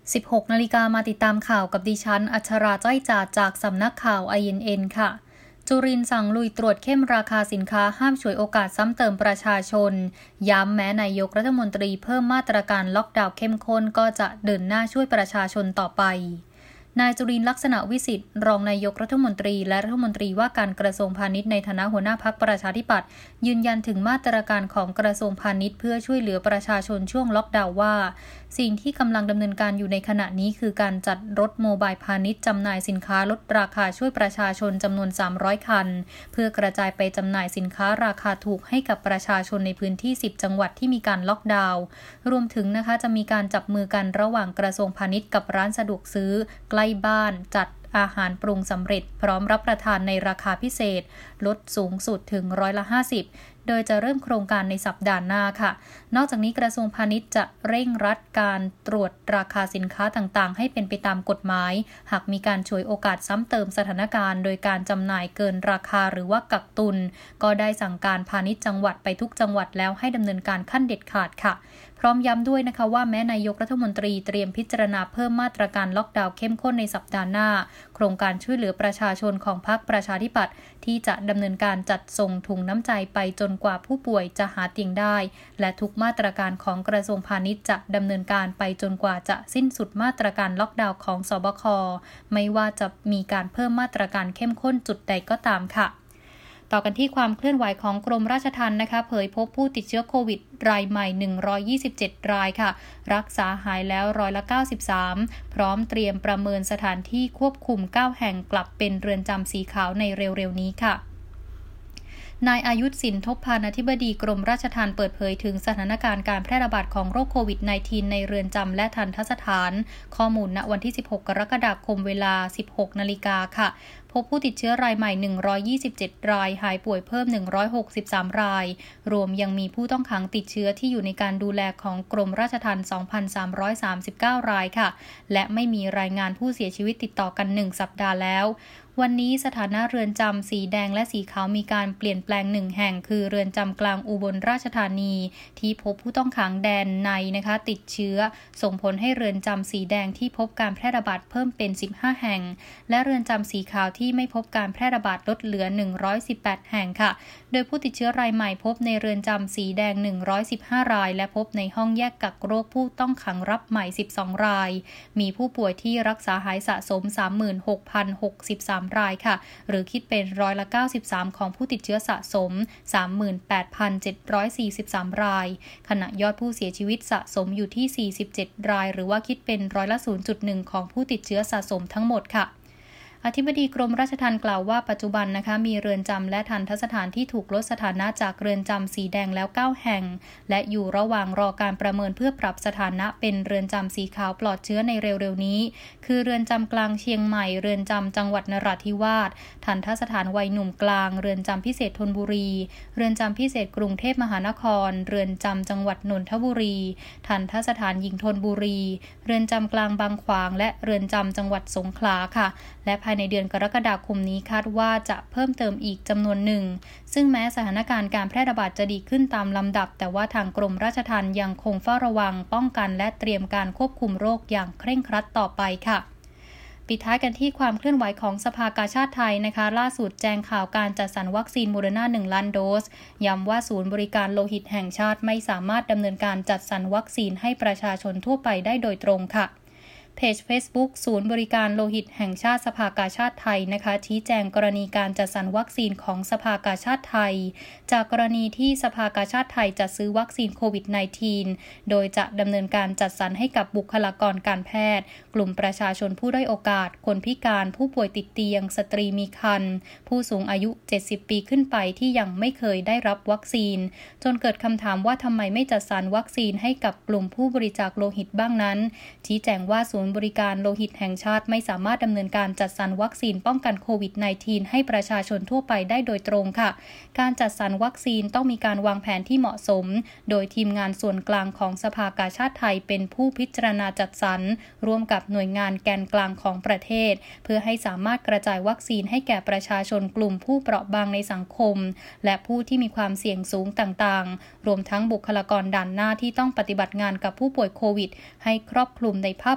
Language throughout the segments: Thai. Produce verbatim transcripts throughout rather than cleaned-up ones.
สิบหกนาฬิกามาติดตามข่าวกับดิฉันอัชราจ้อยจ่าจากสำนักข่าว ไอ เอ็น เอ็น ค่ะจุรินทร์สั่งลุยตรวจเข้มราคาสินค้าห้ามฉวยโอกาสซ้ำเติมประชาชนย้ำแม้นายกรัฐมนตรีเพิ่มมาตรการล็อกดาวน์เข้มข้นก็จะเดินหน้าช่วยประชาชนต่อไปนายจุรินทร์ลักษณะวิสิทธิ์รองนายกรัฐมนตรีและรัฐมนตรีว่าการกระทรวงพาณิชย์ในฐานะหัวหน้าพรรคประชาธิปัตย์ยืนยันถึงมาตรการของกระทรวงพาณิชย์เพื่อช่วยเหลือประชาชนช่วงล็อกดาวน์ว่าสิ่งที่กำลังดำเนินการอยู่ในขณะนี้คือการจัดรถโมบายพาณิชย์จำหน่ายสินค้าลดราคาช่วยประชาชนจำนวนสามร้อยคันเพื่อกระจายไปจำหน่ายสินค้าราคาถูกให้กับประชาชนในพื้นที่สิบจังหวัดที่มีการล็อกดาวน์รวมถึงนะคะจะมีการจับมือกันระหว่างกระทรวงพาณิชย์กับร้านสะดวกซื้อใกล้บ้านจัดอาหารปรุงสำเร็จพร้อมรับประทานในราคาพิเศษลดสูงสุดถึงร้อยละห้าสิบโดยจะเริ่มโครงการในสัปดาห์หน้าค่ะนอกจากนี้กระทรวงพาณิชย์จะเร่งรัดการตรวจราคาสินค้าต่างๆให้เป็นไปตามกฎหมายหากมีการฉวยโอกาสซ้ำเติมสถานการณ์โดยการจำหน่ายเกินราคาหรือว่ากักตุนก็ได้สั่งการพาณิชย์จังหวัดไปทุกจังหวัดแล้วให้ดำเนินการขั้นเด็ดขาดค่ะพร้อมย้ำด้วยนะคะว่าแม้นายกรัฐมนตรีเตรียมพิจารณาเพิ่มมาตรการล็อกดาวน์เข้มข้นในสัปดาห์หน้าโครงการช่วยเหลือประชาชนของพรรคประชาธิปัตย์ที่จะดำเนินการจัดส่งถุงน้ำใจไปจนกว่าผู้ป่วยจะหาเตียงได้และทุกมาตรการของกระทรวงพาณิชย์จะดำเนินการไปจนกว่าจะสิ้นสุดมาตรการล็อกดาวน์ของสบคไม่ว่าจะมีการเพิ่มมาตรการเข้มข้นจุดใดก็ตามค่ะต่อกันที่ความเคลื่อนไหวของกรมราชทัณฑ์นะคะเผยพบผู้ติดเชื้อโควิดรายใหม่หนึ่งร้อยยี่สิบเจ็ดรายค่ะรักษาหายแล้วร้อยละเก้าสิบสามพร้อมเตรียมประเมินสถานที่ควบคุมเก้าแห่งกลับเป็นเรือนจำสีขาวในเร็วๆนี้ค่ะนายอายุธสินทบพานอธิบดีกรมราชทัณฑ์เปิดเผยถึงสถานการณ์การแพร่ระบาดของโรคโควิด สิบเก้า ในเรือนจำและทัณฑสถานข้อมูลณวันที่สิบหกกรกฎาคมเวลา สิบหกนาฬิกาค่ะพบผู้ติดเชื้อรายใหม่หนึ่งร้อยยี่สิบเจ็ดรายหายป่วยเพิ่มหนึ่งร้อยหกสิบสามรายรวมยังมีผู้ต้องขังติดเชื้อที่อยู่ในการดูแลของกรมราชทัณฑ์ สองพันสามร้อยสามสิบเก้ารายค่ะและไม่มีรายงานผู้เสียชีวิตติดต่อกันหนึ่งสัปดาห์แล้ววันนี้สถานะเรือนจำสีแดงและสีขาวมีการเปลี่ยนแปลงหนึ่งแห่งคือเรือนจำกลางอุบลราชธานีที่พบผู้ต้องขังแดนในนะคะติดเชื้อส่งผลให้เรือนจำสีแดงที่พบการแพร่ระบาดเพิ่มเป็นสิบห้าแห่งและเรือนจำสีขาวที่ไม่พบการแพร่ระบาดลดเหลือหนึ่งร้อยสิบแปดแห่งค่ะโดยผู้ติดเชื้อรายใหม่พบในเรือนจำสีแดงหนึ่งร้อยสิบห้ารายและพบในห้องแยกกักโรคผู้ต้องขังรับใหม่สิบสองรายมีผู้ป่วยที่รักษาหายสะสม สามหมื่นหกพันหกสิบสามรายค่ะหรือคิดเป็นร้อยละเก้าสิบสามของผู้ติดเชื้อสะสม สามหมื่นแปดพันเจ็ดร้อยสี่สิบสามรายขณะยอดผู้เสียชีวิตสะสมอยู่ที่สี่สิบเจ็ดรายหรือว่าคิดเป็นร้อยละ ศูนย์จุดหนึ่ง ของผู้ติดเชื้อสะสมทั้งหมดค่ะอธิบดีกรมราชทัณฑ์กล่าวว่าปัจจุบันนะคะมีเรือนจำและทัณฑสถานที่ถูกลดสถานะจากเรือนจำสีแดงแล้วเก้าแห่งและอยู่ระหว่างรอการประเมินเพื่อปรับสถานะเป็นเรือนจำสีขาวปลอดเชื้อในเร็วๆนี้คือเรือนจำกลางเชียงใหม่เรือนจำจังหวัดนราธิวาสทัณฑสถานวัยหนุ่มกลางเรือนจำพิเศษธนบุรีเรือนจำพิเศษกรุงเทพมหานครเรือนจำจังหวัดนนทบุรีทัณฑสถานหญิงธนบุรีเรือนจำกลางบางขวางและเรือนจำจังหวัดสงขลาค่ะและภายในเดือนกรกฎาคมนี้คาดว่าจะเพิ่มเติมอีกจำนวนหนึ่งซึ่งแม้สถานการณ์การแพร่ระบาดจะดีขึ้นตามลำดับแต่ว่าทางกรมราชทัณฑ์ยังคงเฝ้าระวังป้องกันและเตรียมการควบคุมโรคอย่างเคร่งครัดต่อไปค่ะปิดท้ายกันที่ความเคลื่อนไหวของสภากาชาดไทยนะคะล่าสุดแจ้งข่าวการจัดสรรวัคซีนโมเดอร์นาหนึ่งล้านโดสย้ำว่าศูนย์บริการโลหิตแห่งชาติไม่สามารถดำเนินการจัดสรรวัคซีนให้ประชาชนทั่วไปได้โดยตรงค่ะเพจ Facebook ศูนย์บริการโลหิตแห่งชาติสภากาชาดไทยนะคะชี้แจงกรณีการจัดสรรวัคซีนของสภากาชาดไทยจากกรณีที่สภากาชาดไทยจัดซื้อวัคซีนโควิด สิบเก้า โดยจะดำเนินการจัดสรรให้กับบุคลากรการแพทย์กลุ่มประชาชนผู้ด้อยโอกาสคนพิการผู้ป่วยติดเตียงสตรีมีครรภ์ผู้สูงอายุเจ็ดสิบปีขึ้นไปที่ยังไม่เคยได้รับวัคซีนจนเกิดคำถามว่าทำไมไม่จัดสรรวัคซีนให้กับกลุ่มผู้บริจาคโลหิตบ้างนั้นชี้แจงว่าศูนย์บริการโลหิตแห่งชาติไม่สามารถดำเนินการจัดสรรวัคซีนป้องกันโควิด สิบเก้า ให้ประชาชนทั่วไปได้โดยตรงค่ะการจัดสรรวัคซีนต้องมีการวางแผนที่เหมาะสมโดยทีมงานส่วนกลางของสภากาชาดไทยเป็นผู้พิจารณาจัดสรรร่วมกับหน่วยงานแกนกลางของประเทศเพื่อให้สามารถกระจายวัคซีนให้แก่ประชาชนกลุ่มผู้เปราะบางในสังคมและผู้ที่มีความเสี่ยงสูงต่างๆรวมทั้งบุคลากรด่านหน้าที่ต้องปฏิบัติงานกับผู้ป่วยโควิดให้ครอบคลุมในภาพรวม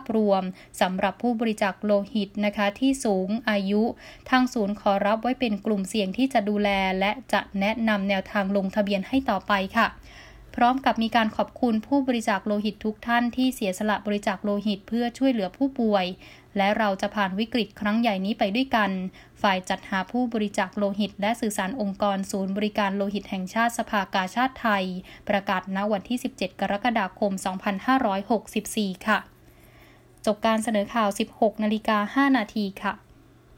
สำหรับผู้บริจาคโลหิตนะคะที่สูงอายุทางศูนย์ขอรับไว้เป็นกลุ่มเสี่ยงที่จะดูแลและจะแนะนำแนวทางลงทะเบียนให้ต่อไปค่ะพร้อมกับมีการขอบคุณผู้บริจาคโลหิตทุกท่านที่เสียสละบริจาคโลหิตเพื่อช่วยเหลือผู้ป่วยและเราจะผ่านวิกฤตครั้งใหญ่นี้ไปด้วยกันฝ่ายจัดหาผู้บริจาคโลหิตและสื่อสารองค์กรศูนย์บริการโลหิตแห่งชาติสภากาชาดไทยประกาศณวันที่สิบเจ็ดกรกฎาคมสองพันห้าร้อยหกสิบสี่ค่ะจบการเสนอข่าว สิบหกนาฬิกาห้านาทีค่ะ